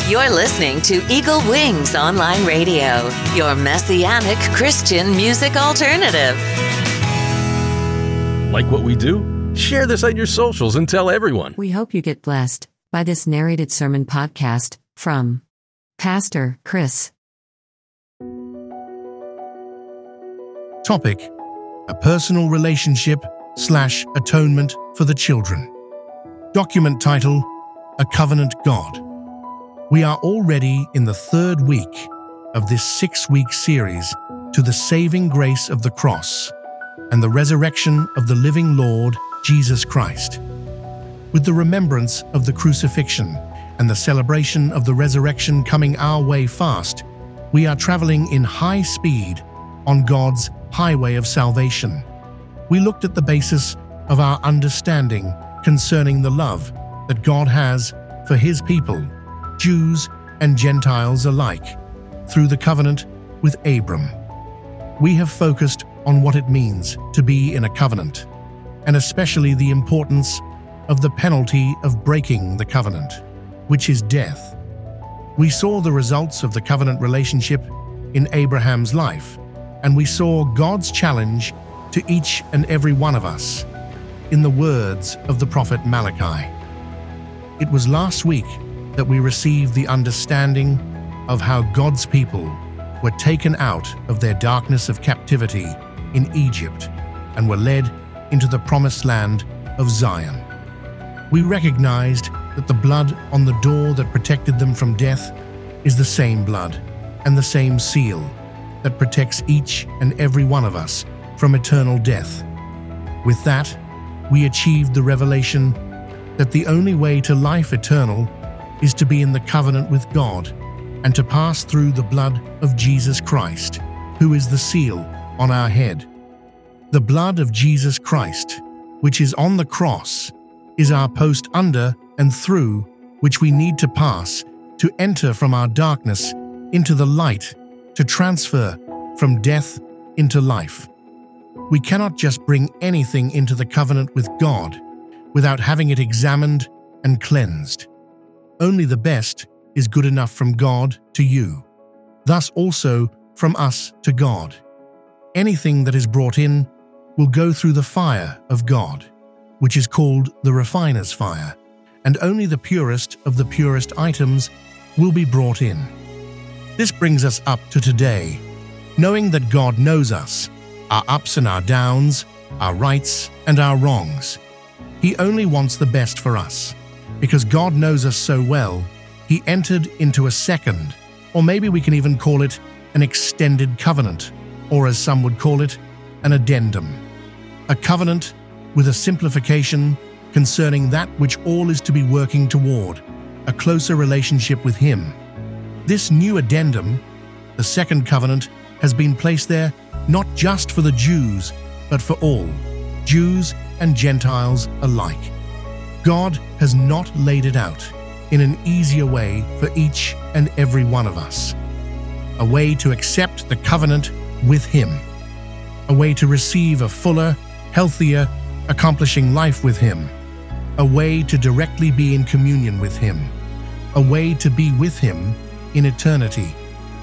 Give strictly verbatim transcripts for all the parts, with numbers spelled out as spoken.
You're listening to Eagle Wings Online Radio, your messianic Christian music alternative. Like what we do? Share this on your socials and tell everyone. We hope you get blessed by this narrated sermon podcast from Pastor Chris. Topic: a personal relationship slash atonement for the children. Document title: A Covenant God. We are already in the third week of this six-week series to the saving grace of the cross and the resurrection of the living Lord Jesus Christ. With the remembrance of the crucifixion and the celebration of the resurrection coming our way fast, we are traveling in high speed on God's highway of salvation. We looked at the basis of our understanding concerning the love that God has for His people, Jews and Gentiles alike, through the covenant with Abram. We have focused on what it means to be in a covenant, and especially the importance of the penalty of breaking the covenant, which is death. We saw the results of the covenant relationship in Abraham's life, and we saw God's challenge to each and every one of us in the words of the prophet Malachi. It was last week that we received the understanding of how God's people were taken out of their darkness of captivity in Egypt and were led into the promised land of Zion. We recognized that the blood on the door that protected them from death is the same blood and the same seal that protects each and every one of us from eternal death. With that, we achieved the revelation that the only way to life eternal is to be in the covenant with God and to pass through the blood of Jesus Christ, who is the seal on our head. The blood of Jesus Christ, which is on the cross, is our post under and through which we need to pass to enter from our darkness into the light, to transfer from death into life. We cannot just bring anything into the covenant with God without having it examined and cleansed. Only the best is good enough from God to you, thus also from us to God. Anything that is brought in will go through the fire of God, which is called the refiner's fire, and only the purest of the purest items will be brought in. This brings us up to today, knowing that God knows us, our ups and our downs, our rights and our wrongs. He only wants the best for us. Because God knows us so well, He entered into a second, or maybe we can even call it an extended covenant, or as some would call it, an addendum. A covenant with a simplification concerning that which all is to be working toward, a closer relationship with Him. This new addendum, the second covenant, has been placed there not just for the Jews, but for all, Jews and Gentiles alike. God has not laid it out in an easier way for each and every one of us. A way to accept the covenant with Him. A way to receive a fuller, healthier, accomplishing life with Him. A way to directly be in communion with Him. A way to be with Him in eternity.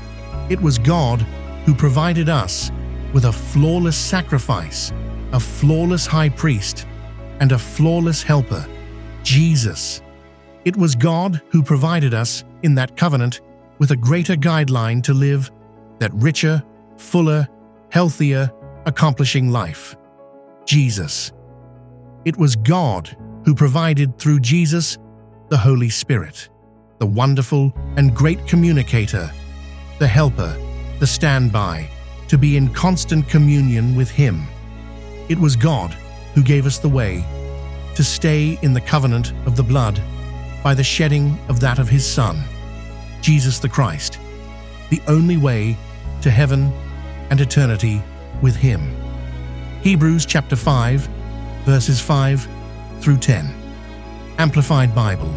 It was God who provided us with a flawless sacrifice, a flawless high priest, and a flawless helper, Jesus. It was God who provided us in that covenant with a greater guideline to live that richer, fuller, healthier, accomplishing life. Jesus. It was God who provided through Jesus the Holy Spirit, the wonderful and great communicator, the helper, the standby, to be in constant communion with Him. It was God who gave us the way to stay in the covenant of the blood by the shedding of that of His Son, Jesus the Christ, the only way to heaven and eternity with Him. Hebrews chapter five, verses five through ten. Amplified Bible.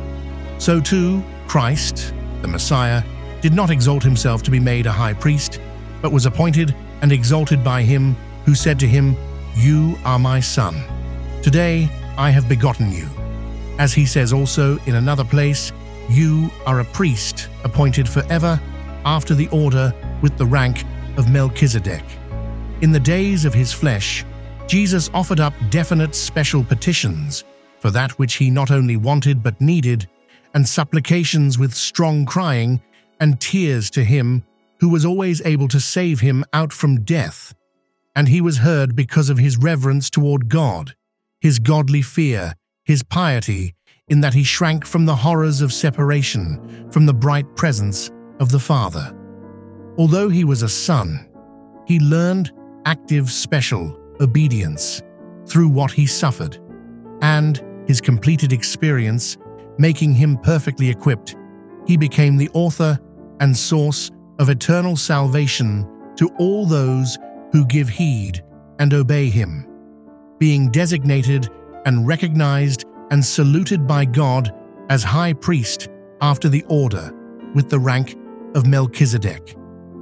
So too, Christ, the Messiah, did not exalt Himself to be made a high priest, but was appointed and exalted by Him who said to Him, "You are my Son. Today I have begotten you." As He says also in another place, You are a priest appointed forever after the order with the rank of Melchizedek. In the days of his flesh, Jesus offered up definite special petitions for that which he not only wanted but needed, and supplications with strong crying and tears to him who was always able to save him out from death. And he was heard because of his reverence toward God, his godly fear, his piety, in that he shrank from the horrors of separation from the bright presence of the Father. Although he was a son, he learned active special obedience through what he suffered, and his completed experience making him perfectly equipped, he became the author and source of eternal salvation to all those who give heed and obey him, being designated and recognized and saluted by God as high priest after the order with the rank of Melchizedek.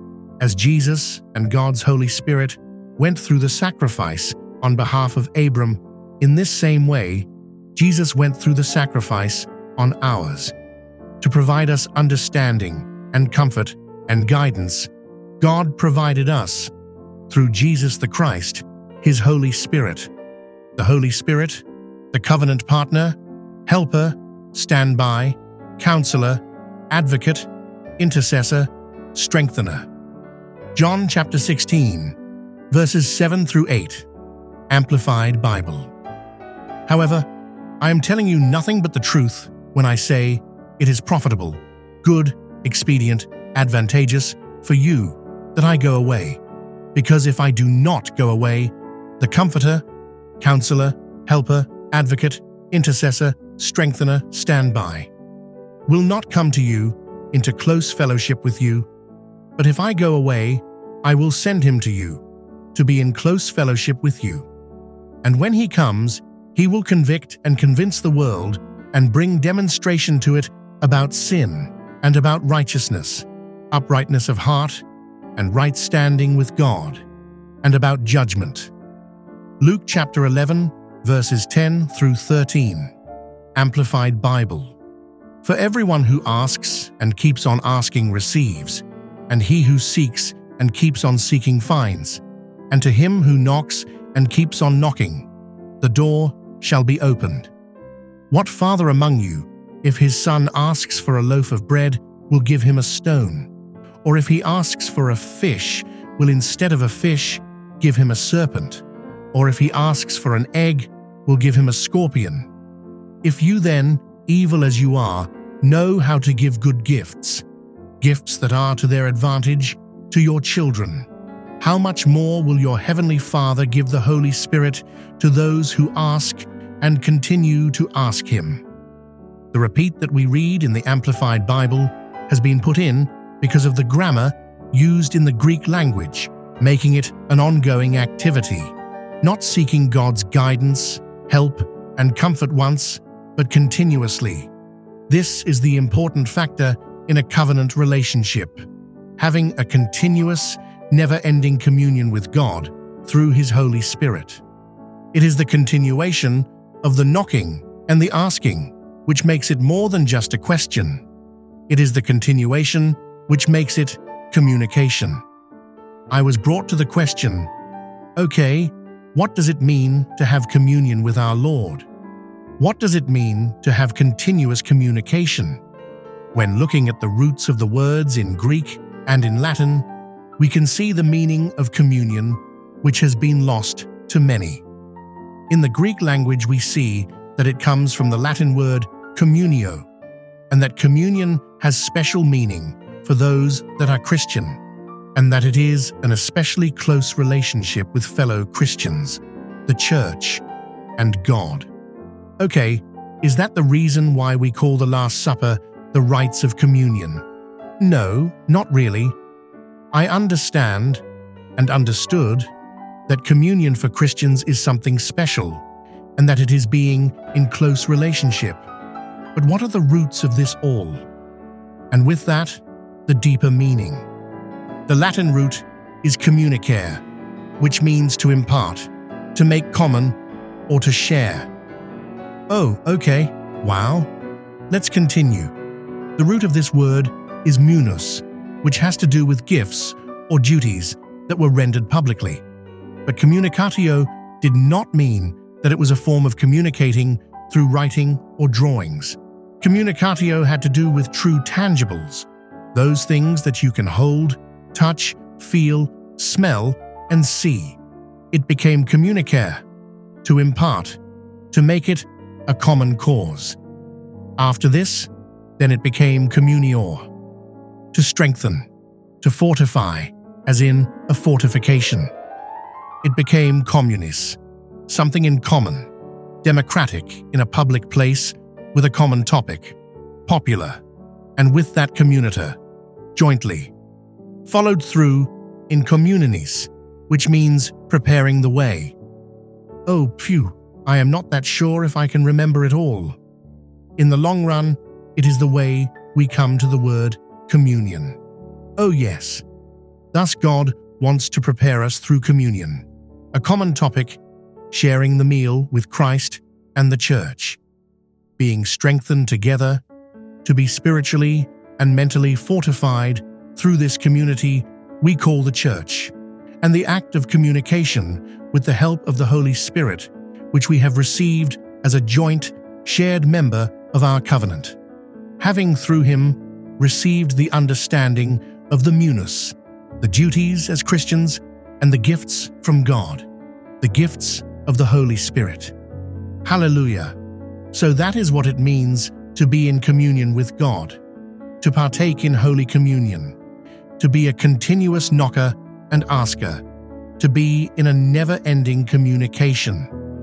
As Jesus and God's Holy Spirit went through the sacrifice on behalf of Abram, in this same way, Jesus went through the sacrifice on ours. To provide us understanding and comfort and guidance, God provided us, through Jesus the Christ, his Holy Spirit. The Holy Spirit, the covenant partner, helper, standby, counselor, advocate, intercessor, strengthener. John chapter sixteen, verses seven through eight, Amplified Bible. However, I am telling you nothing but the truth when I say it is profitable, good, expedient, advantageous for you that I go away. Because if I do not go away, the Comforter, Counselor, Helper, Advocate, Intercessor, Strengthener, Standby, will not come to you into close fellowship with you. But if I go away, I will send him to you, to be in close fellowship with you. And when he comes, he will convict and convince the world and bring demonstration to it about sin and about righteousness, uprightness of heart, and right standing with God, and about judgment. Luke chapter eleven, verses ten through thirteen, Amplified Bible. For everyone who asks and keeps on asking receives, and he who seeks and keeps on seeking finds, and to him who knocks and keeps on knocking, the door shall be opened. What father among you, if his son asks for a loaf of bread, will give him a stone? Or if he asks for a fish, will instead of a fish give him a serpent? Or if he asks for an egg, will give him a scorpion? If you then, evil as you are, know how to give good gifts, gifts that are to their advantage, to your children, how much more will your heavenly Father give the Holy Spirit to those who ask and continue to ask him? The repeat that we read in the Amplified Bible has been put in because of the grammar used in the Greek language, making it an ongoing activity, not seeking God's guidance, help, and comfort once, but continuously. This is the important factor in a covenant relationship, having a continuous, never-ending communion with God through his Holy Spirit. It is the continuation of the knocking and the asking which makes it more than just a question. It is the continuation which makes it communication. I was brought to the question, okay, what does it mean to have communion with our Lord? What does it mean to have continuous communication? When looking at the roots of the words in Greek and in Latin, we can see the meaning of communion, which has been lost to many. In the Greek language, we see that it comes from the Latin word communio, and that communion has special meaning for those that are Christian, and that it is an especially close relationship with fellow Christians, the Church, and God. Okay, is that the reason why we call the Last Supper the rites of communion? No, not really. I understand and understood that communion for Christians is something special, and that it is being in close relationship. But what are the roots of this all? And with that, the deeper meaning. The Latin root is communicare, which means to impart, to make common, or to share. Oh, okay, wow. Let's continue. The root of this word is munus, which has to do with gifts or duties that were rendered publicly. But communicatio did not mean that it was a form of communicating through writing or drawings. Communicatio had to do with true tangibles, those things that you can hold, touch, feel, smell, and see. It became communicare, to impart, to make it a common cause. After this, then it became communior, to strengthen, to fortify, as in a fortification. It became communis, something in common, democratic in a public place with a common topic, popular, and with that communiter, jointly. Followed through in communinis, which means preparing the way. Oh, phew, I am not that sure if I can remember it all. In the long run, it is the way we come to the word communion. Oh yes, thus God wants to prepare us through communion, a common topic, sharing the meal with Christ and the church, being strengthened together to be spiritually and mentally fortified through this community we call the church, and the act of communication with the help of the Holy Spirit, which we have received as a joint, shared member of our covenant, having through him received the understanding of the munus, the duties as Christians, and the gifts from God, the gifts of the Holy Spirit. Hallelujah! So that is what it means to be in communion with God, to partake in Holy Communion, to be a continuous knocker and asker, to be in a never-ending communication.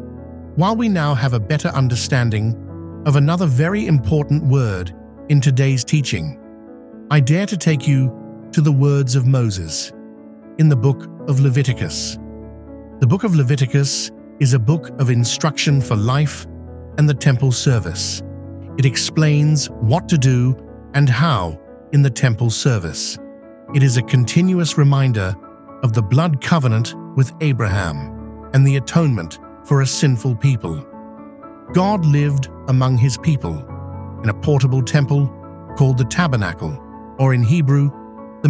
While we now have a better understanding of another very important word in today's teaching, I dare to take you to the words of Moses in the book of Leviticus. The book of Leviticus is a book of instruction for life and the temple service. It explains what to do and how in the temple service. It is a continuous reminder of the blood covenant with Abraham and the atonement for a sinful people. God lived among his people in a portable temple called the tabernacle, or in Hebrew, the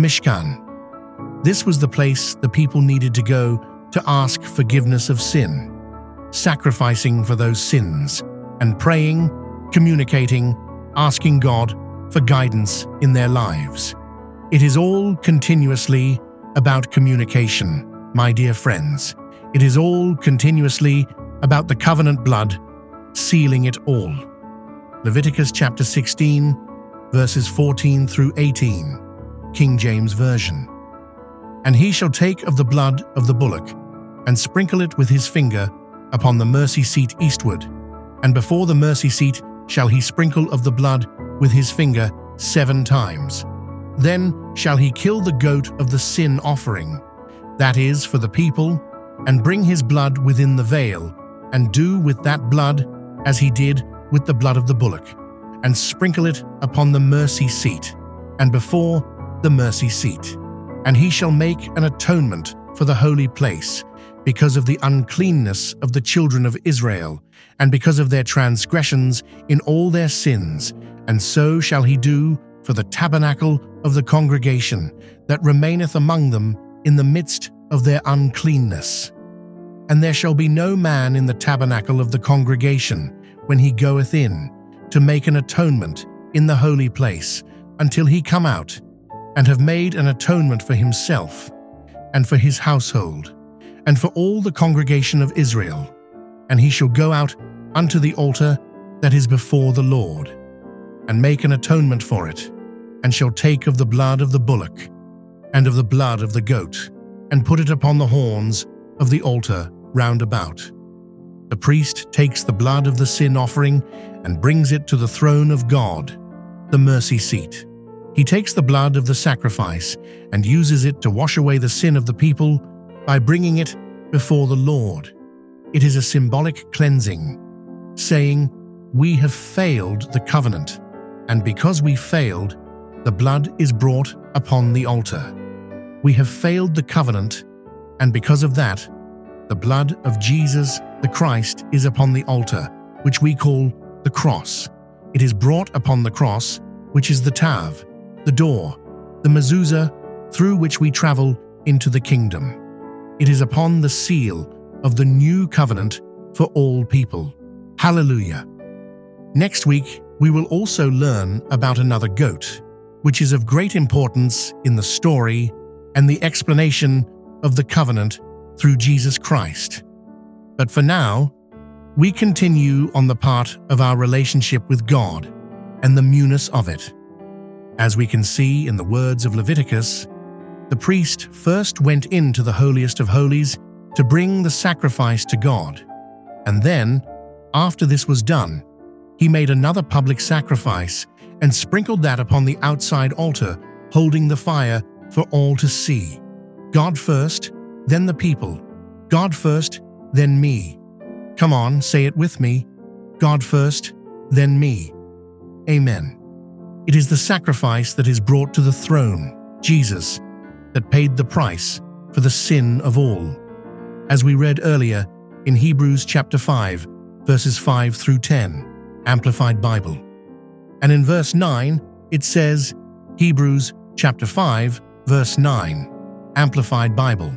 Mishkan. This was the place the people needed to go to ask forgiveness of sin, sacrificing for those sins, and praying, communicating, asking God for guidance in their lives. It is all continuously about communication, my dear friends. It is all continuously about the covenant blood, sealing it all. Leviticus chapter sixteen, verses fourteen through eighteen, King James Version. And he shall take of the blood of the bullock, and sprinkle it with his finger upon the mercy seat eastward, and before the mercy seat shall he sprinkle of the blood with his finger seven times. Then shall he kill the goat of the sin offering, that is, for the people, and bring his blood within the veil, and do with that blood as he did with the blood of the bullock, and sprinkle it upon the mercy seat, and before the mercy seat. And he shall make an atonement for the holy place, because of the uncleanness of the children of Israel, and because of their transgressions in all their sins, and so shall he do for the tabernacle of the congregation that remaineth among them in the midst of their uncleanness. And there shall be no man in the tabernacle of the congregation when he goeth in, to make an atonement in the holy place, until he come out, and have made an atonement for himself, and for his household, and for all the congregation of Israel. And he shall go out unto the altar that is before the Lord, and make an atonement for it, and shall take of the blood of the bullock, and of the blood of the goat, and put it upon the horns of the altar round about. The priest takes the blood of the sin offering, and brings it to the throne of God, the mercy seat. He takes the blood of the sacrifice, and uses it to wash away the sin of the people by bringing it before the Lord. It is a symbolic cleansing, saying, we have failed the covenant, and because we failed, the blood is brought upon the altar. We have failed the covenant, and because of that, the blood of Jesus the Christ is upon the altar, which we call the cross. It is brought upon the cross, which is the Tav, the door, the mezuzah, through which we travel into the kingdom. It is upon the seal of the new covenant for all people. Hallelujah. Next week, we will also learn about another goat, which is of great importance in the story and the explanation of the covenant through Jesus Christ. But for now, we continue on the part of our relationship with God and the newness of it. As we can see in the words of Leviticus, the priest first went into the holiest of holies to bring the sacrifice to God, and then, after this was done, he made another public sacrifice and sprinkled that upon the outside altar, holding the fire for all to see. God first, then the people. God first, then me. Come on, say it with me. God first, then me. Amen. It is the sacrifice that is brought to the throne, Jesus, that paid the price for the sin of all. As we read earlier in Hebrews chapter five, verses five through ten, Amplified Bible. And in verse nine, it says, Hebrews chapter five, verse nine, Amplified Bible.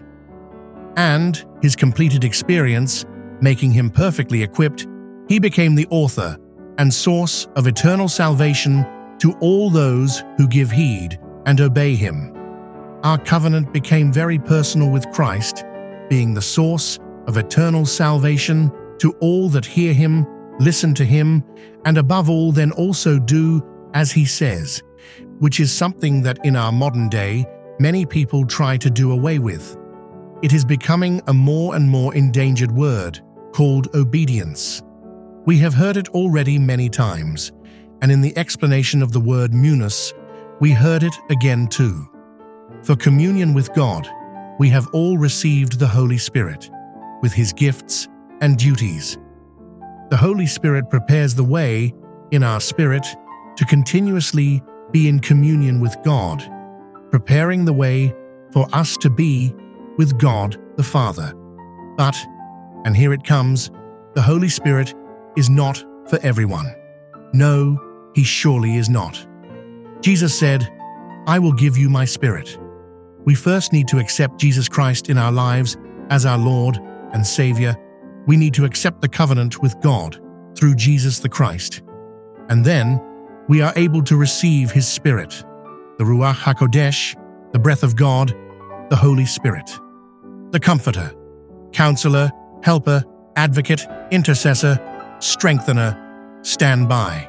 And his completed experience, making him perfectly equipped, he became the author and source of eternal salvation to all those who give heed and obey him. Our covenant became very personal with Christ, being the source of eternal salvation to all that hear him, listen to him, and above all then also do as he says, which is something that in our modern day many people try to do away with. It is becoming a more and more endangered word called obedience. We have heard it already many times, and in the explanation of the word newness, we heard it again too. For communion with God, we have all received the Holy Spirit, with his gifts and duties. The Holy Spirit prepares the way, in our spirit, to continuously be in communion with God, preparing the way for us to be with God the Father. But, and here it comes, the Holy Spirit is not for everyone. No, he surely is not. Jesus said, I will give you my Spirit. We first need to accept Jesus Christ in our lives as our Lord and Savior. We need to accept the covenant with God through Jesus the Christ. And then we are able to receive his Spirit, the Ruach HaKodesh, the breath of God, the Holy Spirit, the Comforter, Counselor, Helper, Advocate, Intercessor, Strengthener, stand by.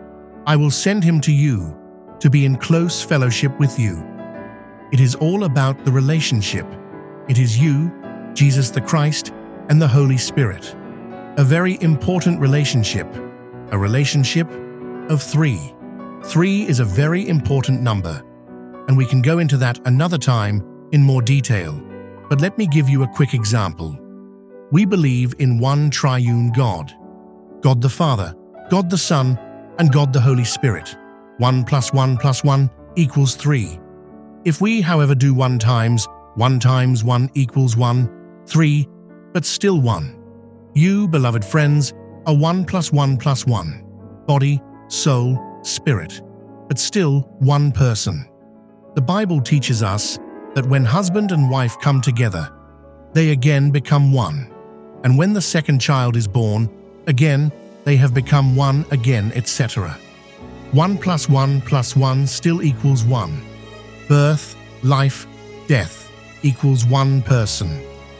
I will send him to you to be in close fellowship with you. It is all about the relationship. It is you, Jesus the Christ, and the Holy Spirit. A very important relationship, a relationship of three. Three is a very important number, and we can go into that another time in more detail. But let me give you a quick example. We believe in one triune God, God the Father, God the Son, and God the Holy Spirit. One plus one plus one equals three. If we, however, do one times, one times one equals one, three, but still one. You, beloved friends, are one plus one plus one. Body, soul, spirit, but still one person. The Bible teaches us that when husband and wife come together, they again become one. And when the second child is born, again, they have become one again, et cetera. One plus one plus one still equals one. Birth, life, death equals one person.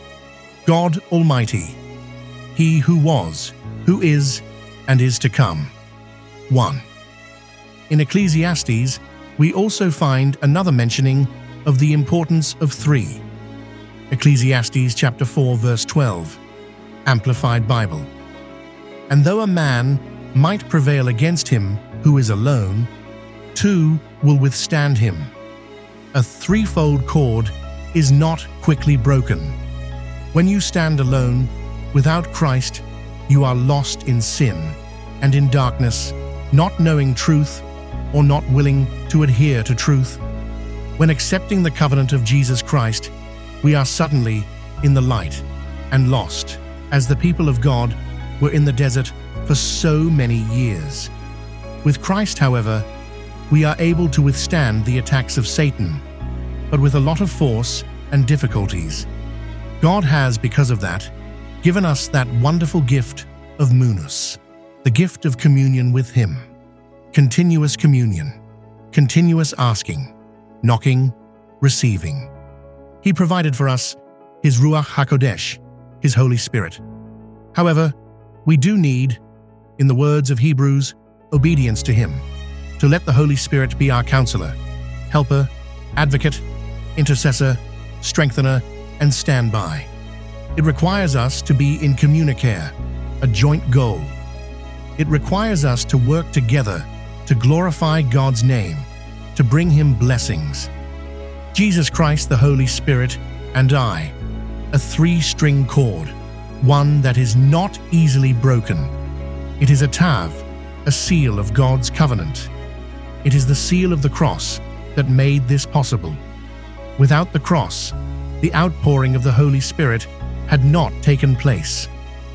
God Almighty, he who was, who is, and is to come. One. In Ecclesiastes, we also find another mentioning of the importance of three. Ecclesiastes chapter four, verse twelve, Amplified Bible. And though a man might prevail against him who is alone, two will withstand him. A threefold cord is not quickly broken. When you stand alone, without Christ, you are lost in sin and in darkness, not knowing truth or not willing to adhere to truth. When accepting the covenant of Jesus Christ, we are suddenly in the light and lost, as the people of God were in the desert for so many years. With Christ, however, we are able to withstand the attacks of Satan, but with a lot of force and difficulties. God has, because of that, given us that wonderful gift of munus, the gift of communion with Him. Continuous communion, continuous asking, knocking, receiving. He provided for us His Ruach HaKodesh, His Holy Spirit. However, we do need, in the words of Hebrews, obedience to Him, to let the Holy Spirit be our counselor, helper, advocate, intercessor, strengthener, and standby. It requires us to be in communicare, a joint goal. It requires us to work together to glorify God's name, to bring Him blessings. Jesus Christ, the Holy Spirit, and I, a three-string cord, one that is not easily broken. It is a tav, a seal of God's covenant. It is the seal of the cross that made this possible. Without the cross, the outpouring of the Holy Spirit had not taken place.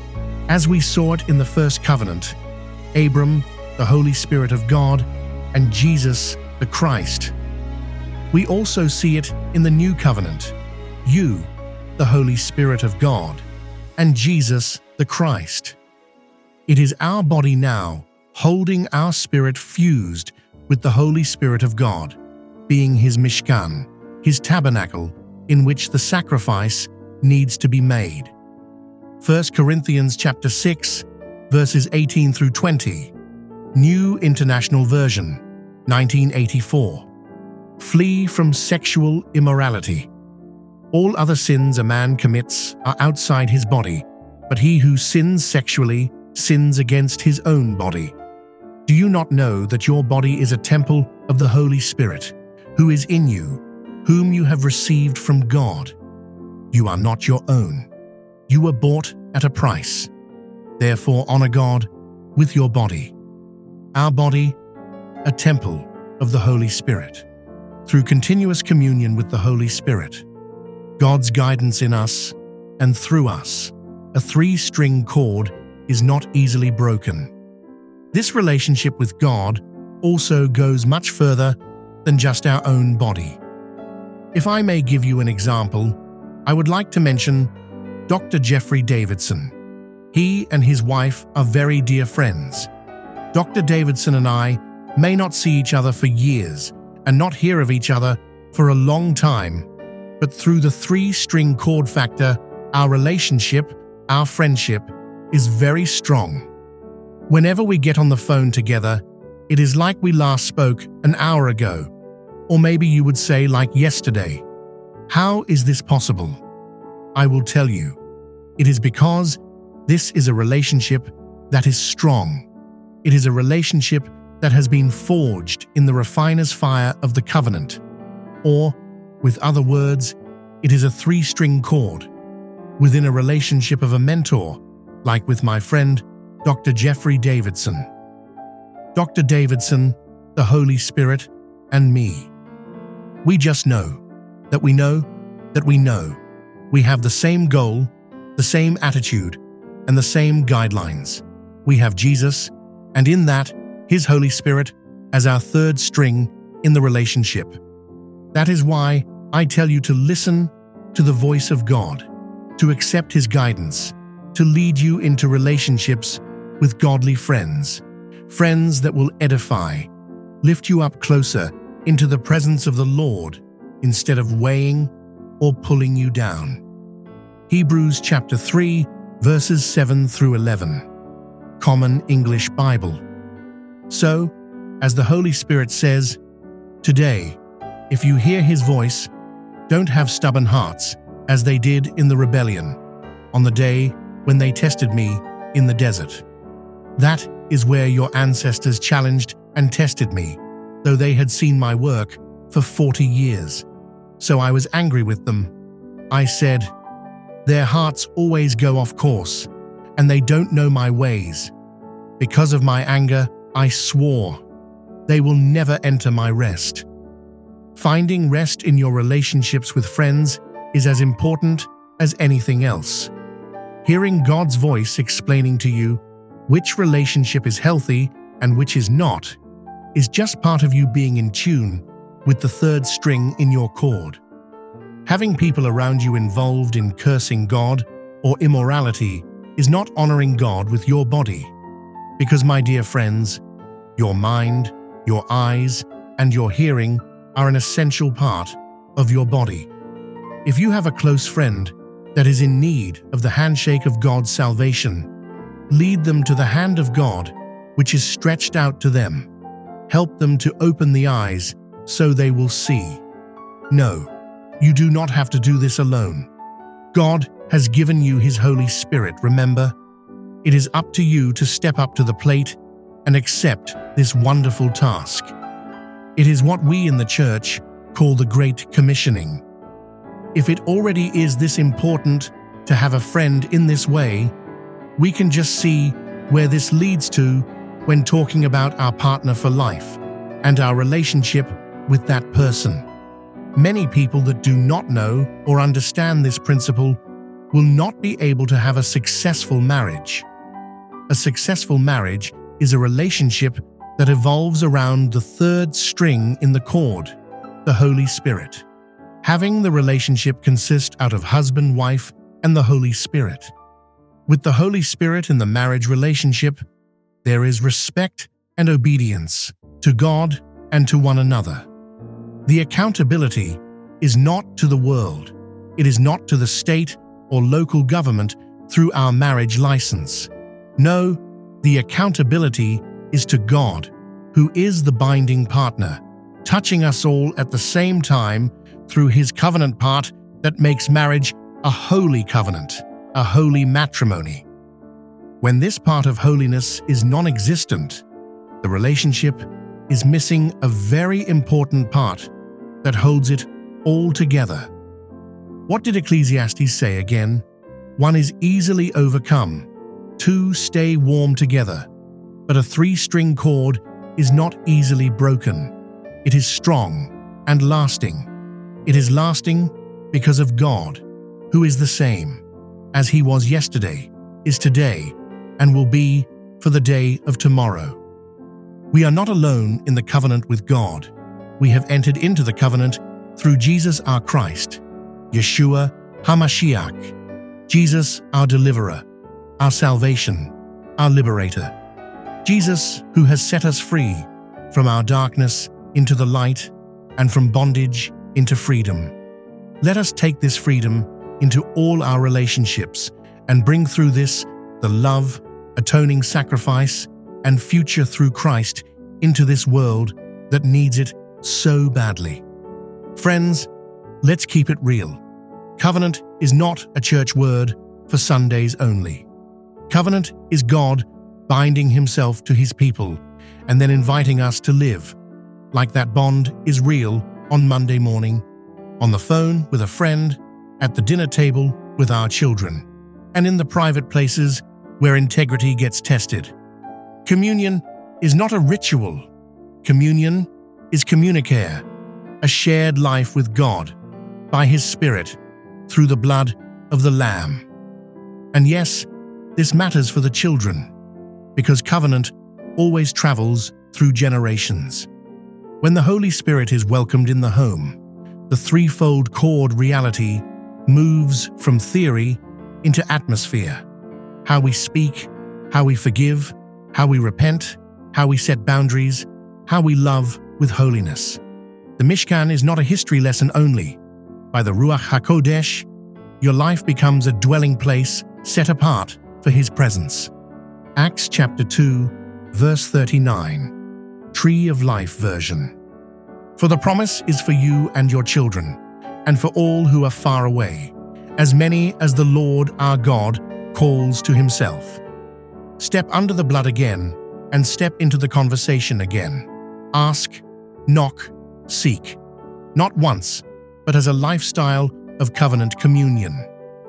As we saw it in the first covenant, Abram, the Holy Spirit of God, and Jesus, the Christ. We also see it in the new covenant, you, the Holy Spirit of God, and Jesus, the Christ. It is our body now, holding our spirit fused with the Holy Spirit of God, being His Mishkan, His tabernacle, in which the sacrifice needs to be made. First Corinthians chapter six, verses eighteen through twenty, New International Version, nineteen eighty-four. Flee from sexual immorality. All other sins a man commits are outside his body, but he who sins sexually sins against his own body. Do you not know that your body is a temple of the Holy Spirit, who is in you, whom you have received from God? You are not your own. You were bought at a price. Therefore honor God with your body. Our body, a temple of the Holy Spirit. Through continuous communion with the Holy Spirit, God's guidance in us and through us, a three-string cord is not easily broken. This relationship with God also goes much further than just our own body. If I may give you an example, I would like to mention Doctor Jeffrey Davidson. He and his wife are very dear friends. Doctor Davidson and I may not see each other for years and not hear of each other for a long time, but through the three-string cord factor, our relationship, our friendship, is very strong. Whenever we get on the phone together, it is like we last spoke an hour ago, or maybe you would say like yesterday. How is this possible? I will tell you. It is because this is a relationship that is strong. It is a relationship that has been forged in the refiner's fire of the covenant. Or, with other words, it is a three-string cord within a relationship of a mentor, like with my friend, Doctor Jeffrey Davidson. Doctor Davidson, the Holy Spirit, and me. We just know that we know that we know we have the same goal, the same attitude, and the same guidelines. We have Jesus, and in that, His Holy Spirit as our third string in the relationship. That is why I tell you to listen to the voice of God, to accept His guidance, to lead you into relationships with godly friends, friends that will edify, lift you up closer into the presence of the Lord instead of weighing or pulling you down. Hebrews chapter three, verses seven through eleven. Common English Bible. So, as the Holy Spirit says, today, if you hear His voice, don't have stubborn hearts, as they did in the rebellion, on the day when they tested me in the desert. That is where your ancestors challenged and tested me, though they had seen my work for forty years. So I was angry with them. I said, their hearts always go off course, and they don't know my ways. Because of my anger, I swore, they will never enter my rest. Finding rest in your relationships with friends is as important as anything else. Hearing God's voice explaining to you which relationship is healthy and which is not is just part of you being in tune with the third string in your chord. Having people around you involved in cursing God or immorality is not honoring God with your body. Because, my dear friends, your mind, your eyes, and your hearing are an essential part of your body. If you have a close friend that is in need of the handshake of God's salvation, lead them to the hand of God, which is stretched out to them. Help them to open the eyes so they will see. No, you do not have to do this alone. God has given you His Holy Spirit, remember? It is up to you to step up to the plate and accept this wonderful task. It is what we in the church call the Great Commissioning. If it already is this important to have a friend in this way, we can just see where this leads to when talking about our partner for life and our relationship with that person. Many people that do not know or understand this principle will not be able to have a successful marriage. A successful marriage is a relationship that evolves around the third string in the chord, the Holy Spirit. Having the relationship consist out of husband, wife, and the Holy Spirit. With the Holy Spirit in the marriage relationship, there is respect and obedience to God and to one another. The accountability is not to the world. It is not to the state or local government through our marriage license. No, the accountability is to God, who is the binding partner, touching us all at the same time through His covenant part that makes marriage a holy covenant, a holy matrimony. When this part of holiness is non-existent, the relationship is missing a very important part that holds it all together. What did Ecclesiastes say again? One is easily overcome, two stay warm together, but a three-string chord is not easily broken. It is strong and lasting. It is lasting because of God, who is the same as He was yesterday, is today, and will be for the day of tomorrow. We are not alone in the covenant with God. We have entered into the covenant through Jesus our Christ, Yeshua HaMashiach, Jesus our deliverer, our salvation, our liberator. Jesus who has set us free from our darkness into the light and from bondage into freedom. Let us take this freedom into all our relationships and bring through this the love, atoning sacrifice, and future through Christ into this world that needs it so badly. Friends, let's keep it real. Covenant is not a church word for Sundays only. Covenant is God binding Himself to His people and then inviting us to live like that bond is real on Monday morning, on the phone with a friend, at the dinner table with our children, and in the private places where integrity gets tested. Communion is not a ritual. Communion is communicare, a shared life with God by His Spirit through the blood of the Lamb. And yes, this matters for the children, because covenant always travels through generations. When the Holy Spirit is welcomed in the home, the threefold chord reality moves from theory into atmosphere. How we speak, how we forgive, how we repent, how we set boundaries, how we love with holiness. The Mishkan is not a history lesson only. By the Ruach HaKodesh, your life becomes a dwelling place set apart for His presence. Acts chapter two, verse thirty-nine. Tree of Life version. For the promise is for you and your children, and for all who are far away, as many as the Lord our God calls to Himself. Step under the blood again, and step into the conversation again. Ask, knock, seek. Not once, but as a lifestyle of covenant communion.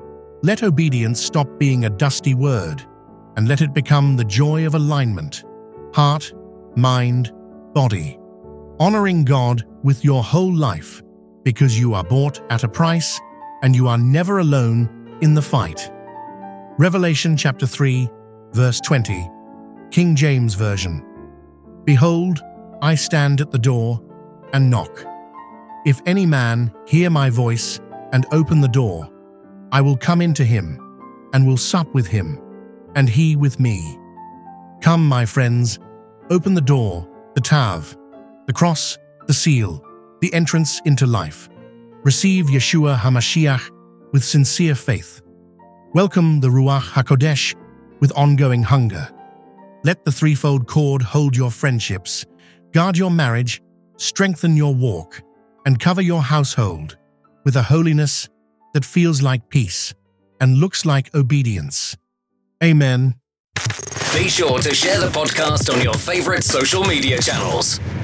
Let obedience stop being a dusty word, and let it become the joy of alignment, heart, mind, body. Honoring God with your whole life, because you are bought at a price, and you are never alone in the fight. Revelation chapter three, verse twenty, King James Version. Behold, I stand at the door and knock. If any man hear my voice and open the door, I will come into him and will sup with him, and he with me. Come, my friends, open the door, the Tav, the cross, the seal, the entrance into life. Receive Yeshua HaMashiach with sincere faith. Welcome the Ruach HaKodesh with ongoing hunger. Let the threefold cord hold your friendships, guard your marriage, strengthen your walk, and cover your household with a holiness that feels like peace and looks like obedience. Amen. Be sure to share the podcast on your favorite social media channels.